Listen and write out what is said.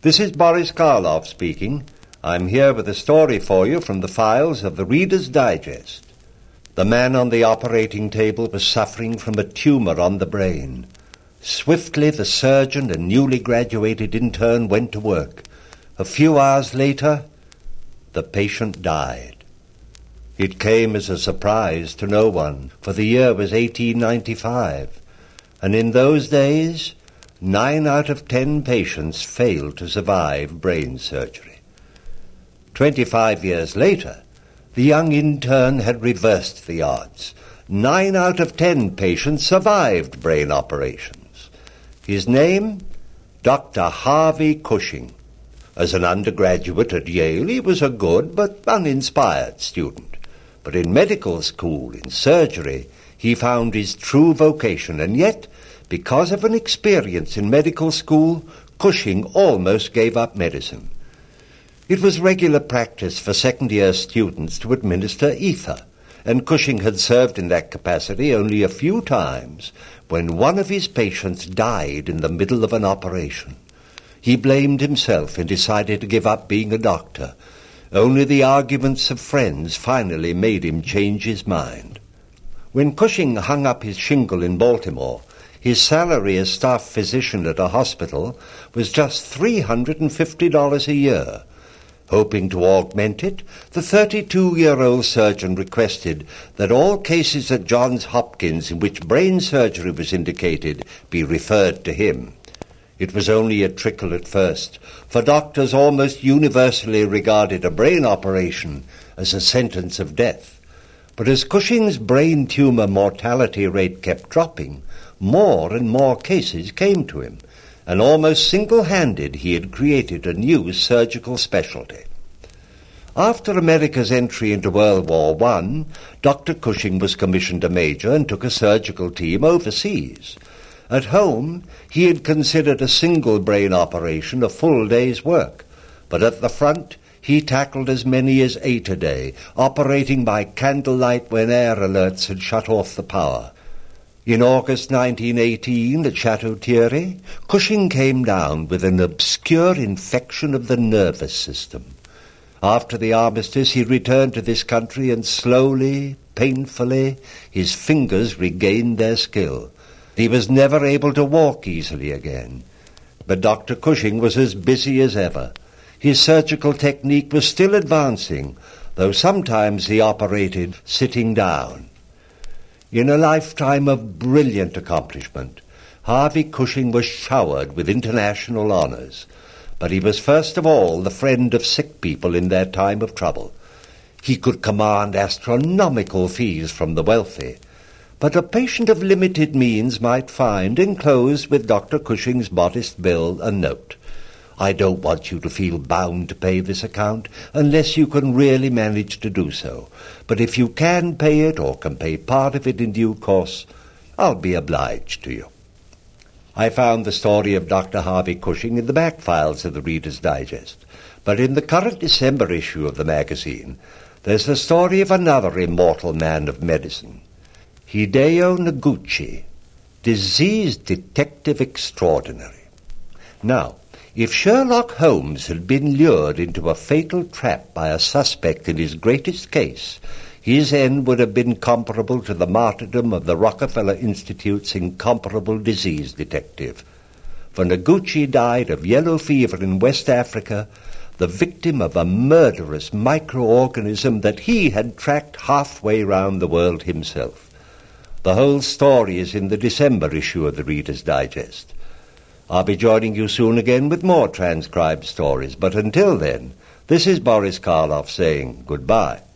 This is Boris Karloff speaking. I'm here with a story for you from the files of the Reader's Digest. The man on the operating table was suffering from a tumor on the brain. Swiftly, the surgeon and newly graduated intern went to work. A few hours later, the patient died. It came as a surprise to no one, for the year was 1895, and in those days, 9 out of 10 patients failed to survive brain surgery. 25 years later, the young intern had reversed the odds. 9 out of 10 patients survived brain operations. His name? Dr. Harvey Cushing. As an undergraduate at Yale, he was a good but uninspired student. But in medical school, in surgery, he found his true vocation, and yet, because of an experience in medical school, Cushing almost gave up medicine. It was regular practice for second-year students to administer ether, and Cushing had served in that capacity only a few times when one of his patients died in the middle of an operation. He blamed himself and decided to give up being a doctor. Only the arguments of friends finally made him change his mind. When Cushing hung up his shingle in Baltimore, his salary as staff physician at a hospital was just $350 a year. Hoping to augment it, the 32-year-old surgeon requested that all cases at Johns Hopkins in which brain surgery was indicated be referred to him. It was only a trickle at first, for doctors almost universally regarded a brain operation as a sentence of death. But as Cushing's brain tumor mortality rate kept dropping, more and more cases came to him, and almost single-handed he had created a new surgical specialty. After America's entry into World War I, Dr. Cushing was commissioned a major and took a surgical team overseas. At home, he had considered a single brain operation a full day's work, but at the front, he tackled as many as 8 a day, operating by candlelight when air alerts had shut off the power. In August 1918, at Chateau Thierry, Cushing came down with an obscure infection of the nervous system. After the armistice, he returned to this country, and slowly, painfully, his fingers regained their skill. He was never able to walk easily again. But Dr. Cushing was as busy as ever. His surgical technique was still advancing, though sometimes he operated sitting down. In a lifetime of brilliant accomplishment, Harvey Cushing was showered with international honors, but he was first of all the friend of sick people in their time of trouble. He could command astronomical fees from the wealthy, but a patient of limited means might find, enclosed with Dr. Cushing's modest bill, a note. I don't want you to feel bound to pay this account unless you can really manage to do so. But if you can pay it or can pay part of it in due course, I'll be obliged to you. I found the story of Dr. Harvey Cushing in the back files of the Reader's Digest. But in the current December issue of the magazine, there's the story of another immortal man of medicine, Hideo Noguchi, disease detective extraordinary. Now, if Sherlock Holmes had been lured into a fatal trap by a suspect in his greatest case, his end would have been comparable to the martyrdom of the Rockefeller Institute's incomparable disease detective. For Noguchi died of yellow fever in West Africa, the victim of a murderous microorganism that he had tracked halfway round the world himself. The whole story is in the December issue of the Reader's Digest. I'll be joining you soon again with more transcribed stories, but until then, this is Boris Karloff saying goodbye.